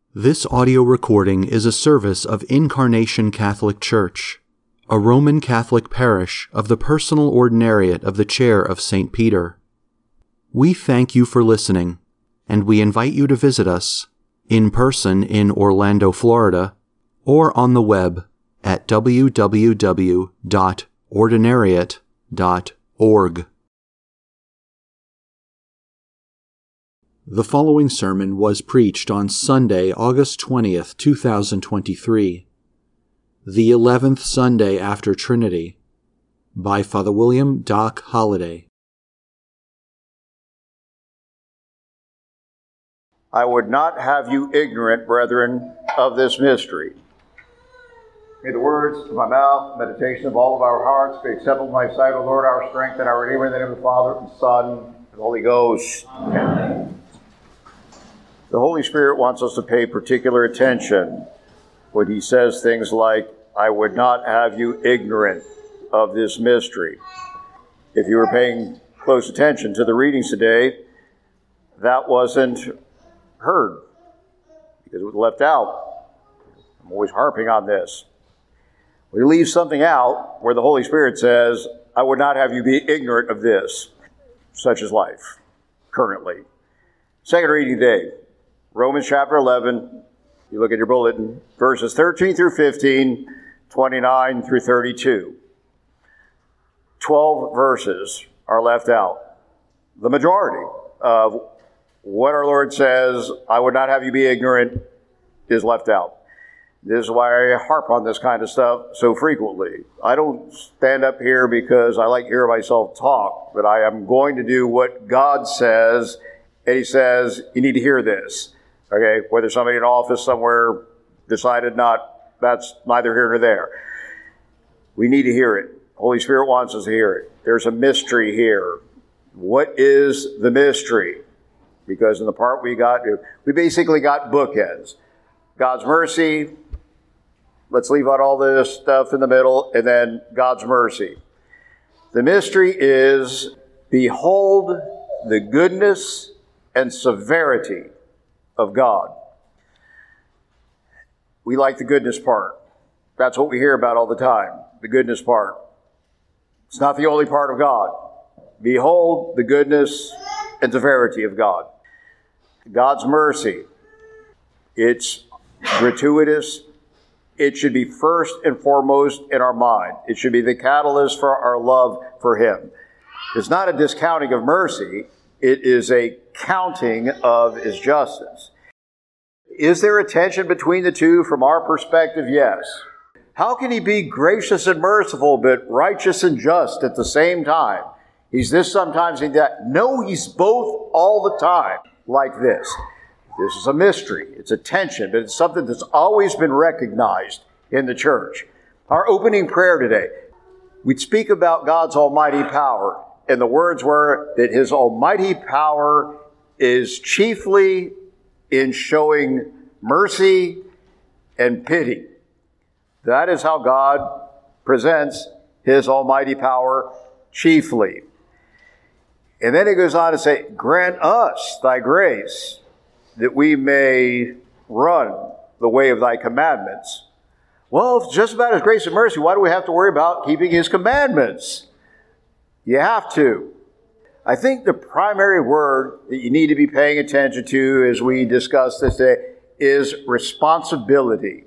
This audio recording is a service of Incarnation Catholic Church, a Roman Catholic parish of the Personal Ordinariate of the Chair of St. Peter. We thank you for listening, and we invite you to visit us in person in Orlando, Florida, or on the web at www.ordinariate.org. The following sermon was preached on Sunday, August 20th, 2023, the 11th Sunday after Trinity, by Father William Doc Holliday. I would not have you ignorant, brethren, of this mystery. May the words of my mouth, meditation of all of our hearts be acceptable in thy sight, O Lord, our strength and our Redeemer, in the name of the Father, and Son, and the Holy Ghost. Amen. The Holy Spirit wants us to pay particular attention when he says things like, I would not have you ignorant of this mystery. If you were paying close attention to the readings today, that wasn't heard because it was left out. I'm always harping on this. We leave something out where the Holy Spirit says, I would not have you be ignorant of this. Such is life, currently. Second reading today. Romans chapter 11, you look at your bulletin, verses 13 through 15, 29 through 32. 12 verses are left out. The majority of what our Lord says, I would not have you be ignorant, is left out. This is why I harp on this kind of stuff so frequently. I don't stand up here because I like to hear myself talk, but I am going to do what God says, and he says, you need to hear this. Okay, whether somebody in office somewhere decided not, that's neither here nor there. We need to hear it. Holy Spirit wants us to hear it. There's a mystery here. What is the mystery? Because in the part we basically got bookends. God's mercy, let's leave out all this stuff in the middle, and then God's mercy. The mystery is, behold the goodness and severity of God. We like the goodness part. That's what we hear about all the time, the goodness part. It's not the only part of God. Behold the goodness and severity of God. God's mercy, it's gratuitous. It should be first and foremost in our mind. It should be the catalyst for our love for Him. It's not a discounting of mercy. It is a counting of His justice. Is there a tension between the two? From our perspective, yes. How can He be gracious and merciful, but righteous and just at the same time? He's this sometimes, he's that. No, He's both all the time like this. This is a mystery. It's a tension, but it's something that's always been recognized in the church. Our opening prayer today, we'd speak about God's almighty power. And the words were that His almighty power is chiefly in showing mercy and pity. That is how God presents His almighty power chiefly. And then He goes on to say, grant us thy grace that we may run the way of thy commandments. Well, if it's just about His grace and mercy, why do we have to worry about keeping His commandments? You have to. I think the primary word that you need to be paying attention to as we discuss this today is responsibility.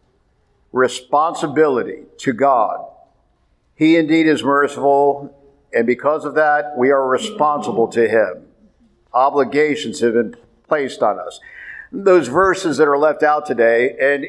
Responsibility to God. He indeed is merciful, and because of that, we are responsible to Him. Obligations have been placed on us. Those verses that are left out today, and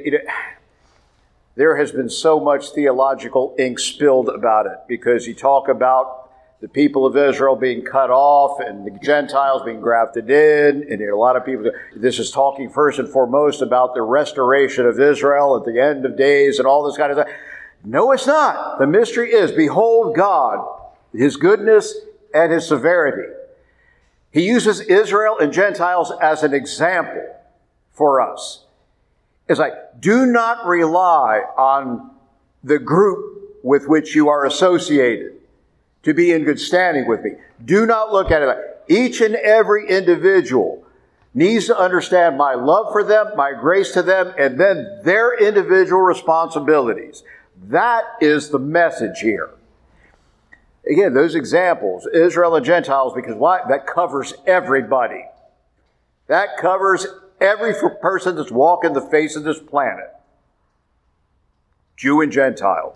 there has been so much theological ink spilled about it, because you talk about the people of Israel being cut off and the Gentiles being grafted in. And a lot of people, this is talking first and foremost about the restoration of Israel at the end of days and all this kind of stuff. No, it's not. The mystery is, behold God, His goodness and His severity. He uses Israel and Gentiles as an example for us. It's like, do not rely on the group with which you are associated to be in good standing with me. Do not look at it like each and every individual needs to understand my love for them, my grace to them, and then their individual responsibilities. That is the message here. Again, those examples, Israel and Gentiles, because why? That covers everybody. That covers every person that's walking the face of this planet. Jew and Gentile.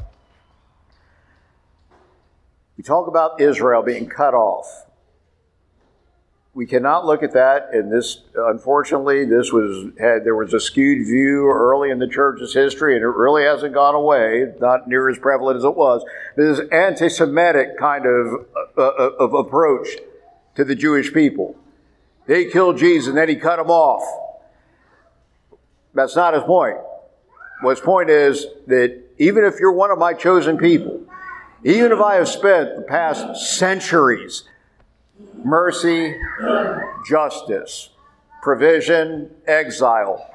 We talk about Israel being cut off. We cannot look at that, and this, unfortunately, there was a skewed view early in the church's history, and it really hasn't gone away, not near as prevalent as it was. This anti-Semitic kind of approach to the Jewish people. They killed Jesus, and then he cut them off. That's not his point. His point is that even if you're one of my chosen people, even if I have spent the past centuries mercy, justice, provision, exile,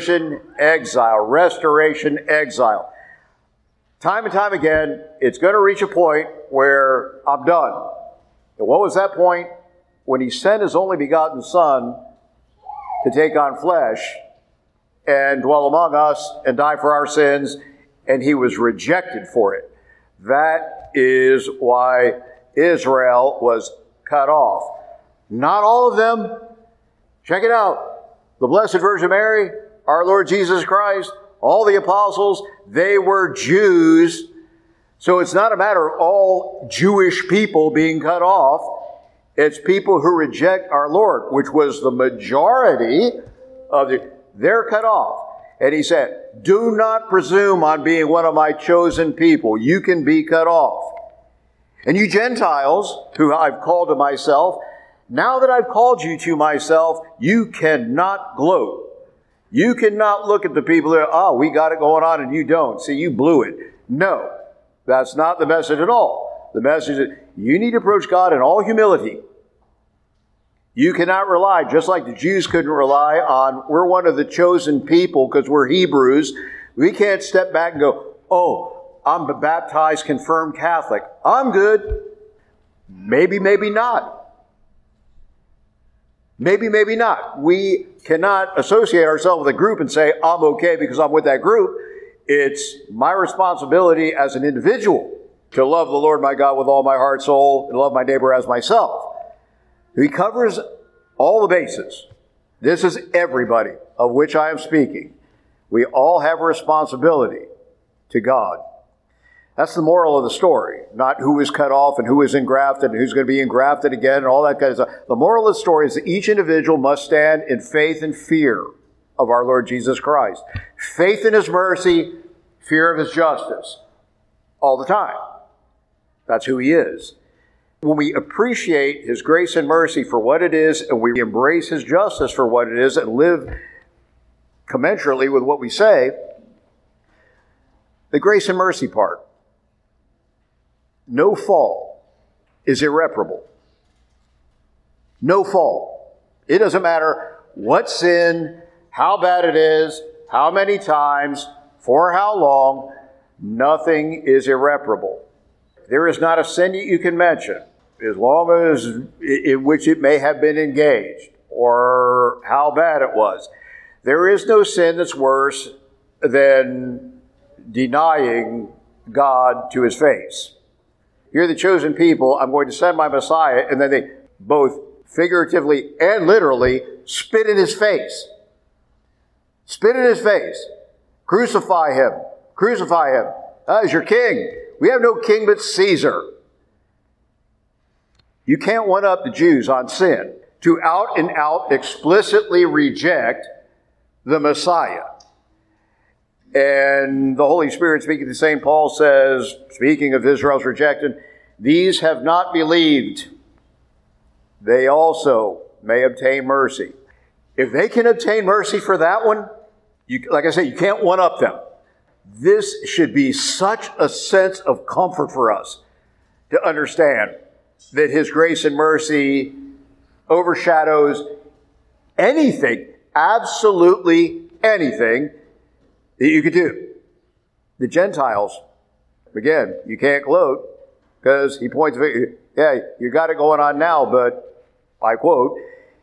restoration, exile. Time and time again, it's going to reach a point where I'm done. And what was that point? When he sent his only begotten Son to take on flesh and dwell among us and die for our sins, and he was rejected for it. That is why Israel was cut off. Not all of them. Check it out. The Blessed Virgin Mary, our Lord Jesus Christ, all the apostles, they were Jews. So it's not a matter of all Jewish people being cut off. It's people who reject our Lord, which was the majority of they're cut off. And he said, do not presume on being one of my chosen people. You can be cut off. And you Gentiles, who I've called to myself, now that I've called you to myself, you cannot gloat. You cannot look at the people that, we got it going on and you don't. See, you blew it. No, that's not the message at all. The message is you need to approach God in all humility. You cannot rely, just like the Jews couldn't rely on, we're one of the chosen people because we're Hebrews. We can't step back and go, I'm a baptized, confirmed Catholic. I'm good. Maybe, maybe not. Maybe, maybe not. We cannot associate ourselves with a group and say, I'm okay because I'm with that group. It's my responsibility as an individual to love the Lord my God with all my heart, soul, and love my neighbor as myself. He covers all the bases. This is everybody of which I am speaking. We all have a responsibility to God. That's the moral of the story, not who is cut off and who is engrafted and who's going to be engrafted again and all that kind of stuff. The moral of the story is that each individual must stand in faith and fear of our Lord Jesus Christ. Faith in his mercy, fear of his justice, all the time. That's who he is. When we appreciate his grace and mercy for what it is, and we embrace his justice for what it is, and live commensurately with what we say, the grace and mercy part, no fault is irreparable. No fault. It doesn't matter what sin, how bad it is, how many times, for how long, nothing is irreparable. There is not a sin that you can mention, as long as in which it may have been engaged, or how bad it was. There is no sin that's worse than denying God to his face. You're the chosen people, I'm going to send my Messiah, and then they both figuratively and literally spit in his face. Spit in his face. Crucify him. Crucify him. That is your king. We have no king but Caesar. You can't one-up the Jews on sin to out and out explicitly reject the Messiah. And the Holy Spirit, speaking to St. Paul, says, speaking of Israel's rejection, these have not believed. They also may obtain mercy. If they can obtain mercy for that one, like I say, you can't one-up them. This should be such a sense of comfort for us to understand that his grace and mercy overshadows anything, absolutely anything that you could do. The Gentiles, again, you can't gloat because he points, yeah, you got it going on now, but I quote,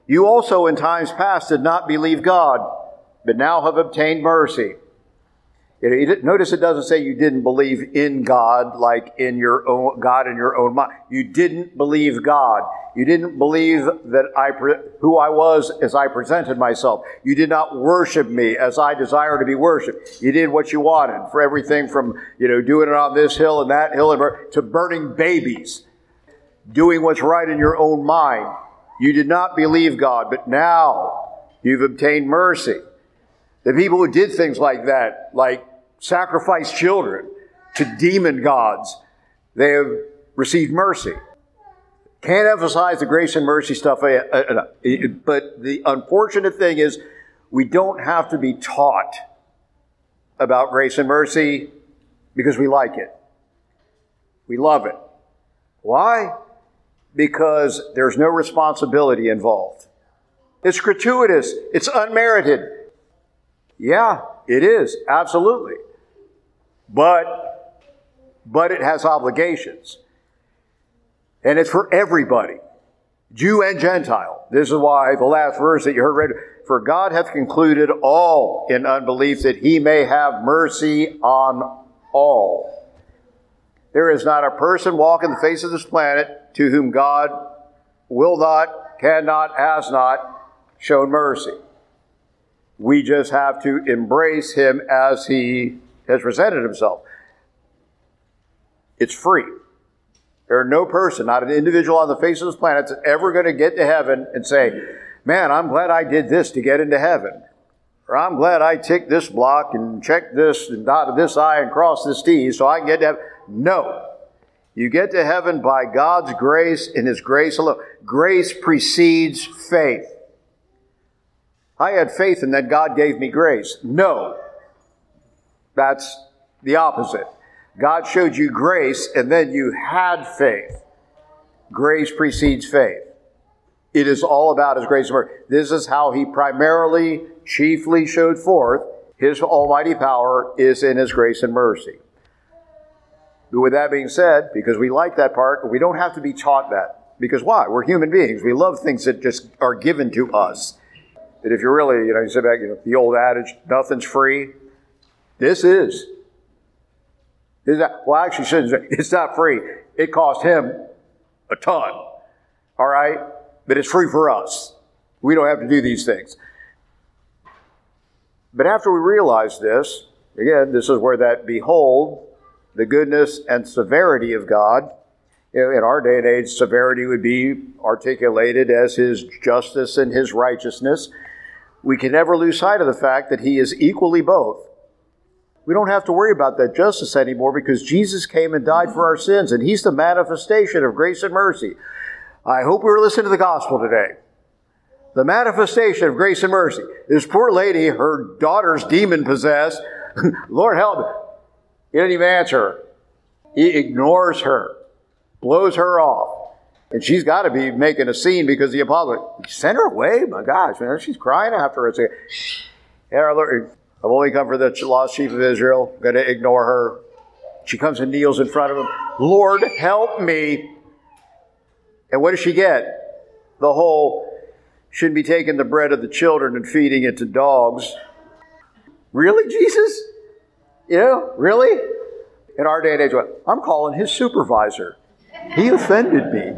You also in times past did not believe God, but now have obtained mercy. Notice it doesn't say you didn't believe in God, like in your own God in your own mind. You didn't believe God. You didn't believe that who I was as I presented myself. You did not worship me as I desire to be worshipped. You did what you wanted, for everything from doing it on this hill and that hill to burning babies, doing what's right in your own mind. You did not believe God, but now you've obtained mercy. The people who did things like that, like sacrifice children to demon gods, they have received mercy. Can't emphasize the grace and mercy stuff, but the unfortunate thing is we don't have to be taught about grace and mercy because we like it. We love it. Why? Because there's no responsibility involved. It's gratuitous. It's unmerited. Yeah, it is. Absolutely. But it has obligations. And it's for everybody, Jew and Gentile. This is why the last verse that you heard read, for God hath concluded all in unbelief that he may have mercy on all. There is not a person walking the face of this planet to whom God will not, cannot, has not shown mercy. We just have to embrace him as he has presented himself. It's free. There are no person, not an individual on the face of this planet that's ever going to get to heaven and say, man, I'm glad I did this to get into heaven. Or I'm glad I ticked this block and checked this and dotted this I and crossed this T so I can get to heaven. No. You get to heaven by God's grace and his grace alone. Grace precedes faith. I had faith and then God gave me grace. No. That's the opposite. God showed you grace and then you had faith. Grace precedes faith. It is all about his grace and mercy. This is how he primarily, chiefly showed forth his almighty power is in his grace and mercy. But with that being said, because we like that part, we don't have to be taught that. Because why? We're human beings. We love things that just are given to us. That if you're really, you sit back, the old adage, nothing's free. This is. Well, actually, it's not free. It cost him a ton. All right? But it's free for us. We don't have to do these things. But after we realize this, again, this is where that behold, the goodness and severity of God. In our day and age, severity would be articulated as his justice and his righteousness. We can never lose sight of the fact that he is equally both. We don't have to worry about that justice anymore because Jesus came and died for our sins, and he's the manifestation of grace and mercy. I hope we were listening to the gospel today. The manifestation of grace and mercy. This poor lady, her daughter's demon-possessed. Lord help me. He doesn't even answer her. He ignores her, blows her off. And she's got to be making a scene because the apostle, send her away? My gosh, man, she's crying after her. Yeah, Lord, I've only come for the lost sheep of Israel. I'm going to ignore her. She comes and kneels in front of him. Lord, help me. And what does she get? The whole, shouldn't be taking the bread of the children and feeding it to dogs. Really, Jesus? Really? In our day and age, I'm calling his supervisor. He offended me.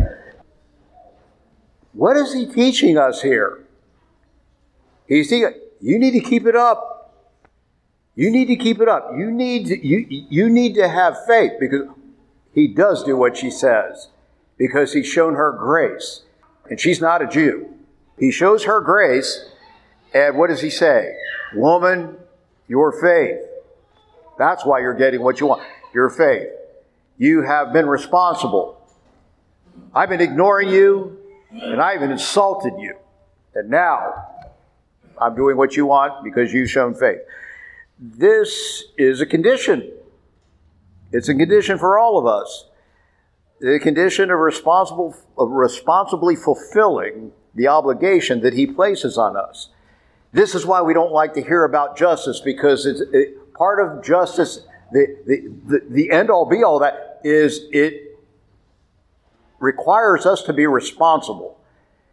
What is he teaching us here? He's teaching, you need to keep it up. You need to keep it up. You need to have faith because he does do what she says because he's shown her grace. And she's not a Jew. He shows her grace, and what does he say? Woman, your faith. That's why you're getting what you want. Your faith. You have been responsible. I've been ignoring you, and I even insulted you. And now, I'm doing what you want because you've shown faith. This is a condition. It's a condition for all of us. The condition of responsibly fulfilling the obligation that he places on us. This is why we don't like to hear about justice, because part of justice, the end-all be-all that is it requires us to be responsible.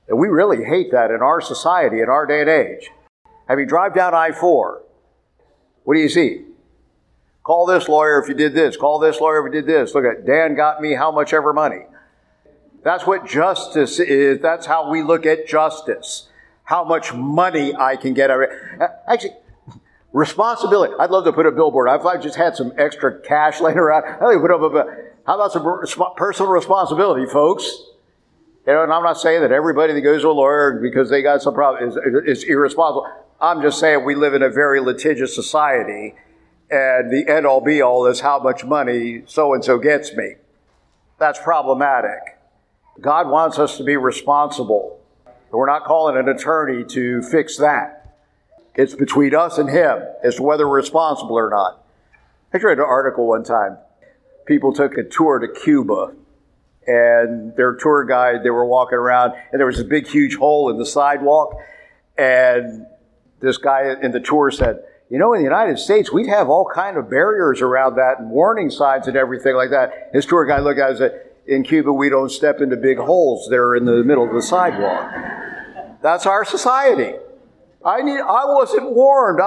And we really hate that in our society, in our day and age. I mean, drive down I-4. What do you see? Call this lawyer if you did this. Call this lawyer if you did this. Look at Dan got me how much ever money. That's what justice is. That's how we look at justice. How much money I can get. Actually, responsibility. I'd love to put a billboard. If I just had some extra cash laying around, I'd put up how about some personal responsibility, folks? You know, and I'm not saying that everybody that goes to a lawyer because they got some problem is irresponsible. I'm just saying we live in a very litigious society, and the end-all be-all is how much money so-and-so gets me. That's problematic. God wants us to be responsible. We're not calling an attorney to fix that. It's between us and him as to whether we're responsible or not. I read an article one time. People took a tour to Cuba, and their tour guide, they were walking around, and there was a big, huge hole in the sidewalk, and this guy in the tour said, you know, in the United States, we'd have all kind of barriers around that and warning signs and everything like that. His tour guide looked at it and said, in Cuba, we don't step into big holes that are in the middle of the sidewalk. That's our society. I wasn't warned.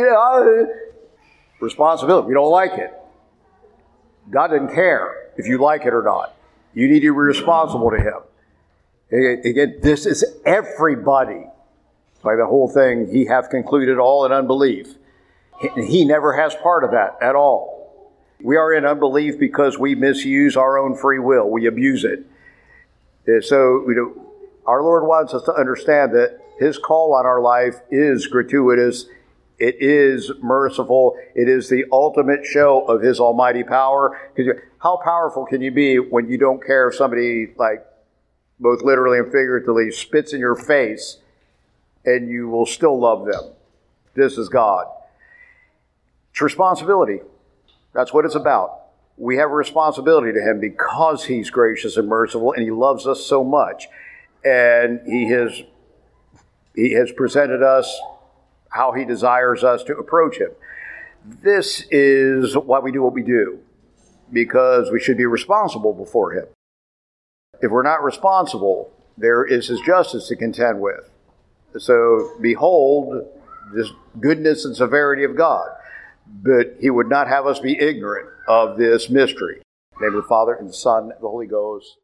Responsibility. We don't like it. God doesn't care if you like it or not. You need to be responsible to him. Again, this is everybody. By the whole thing, he hath concluded all in unbelief. He never has part of that at all. We are in unbelief because we misuse our own free will. We abuse it. So, our Lord wants us to understand that his call on our life is gratuitous. It is merciful. It is the ultimate show of his almighty power. Because how powerful can you be when you don't care if somebody, like, both literally and figuratively, spits in your face, and you will still love them? This is God. It's responsibility. That's what it's about. We have a responsibility to him because he's gracious and merciful, and he loves us so much. And he has presented us how he desires us to approach him. This is why we do what we do, because we should be responsible before him. If we're not responsible, there is his justice to contend with. So behold this goodness and severity of God. But he would not have us be ignorant of this mystery. In the name of the Father, and the Son, and the Holy Ghost.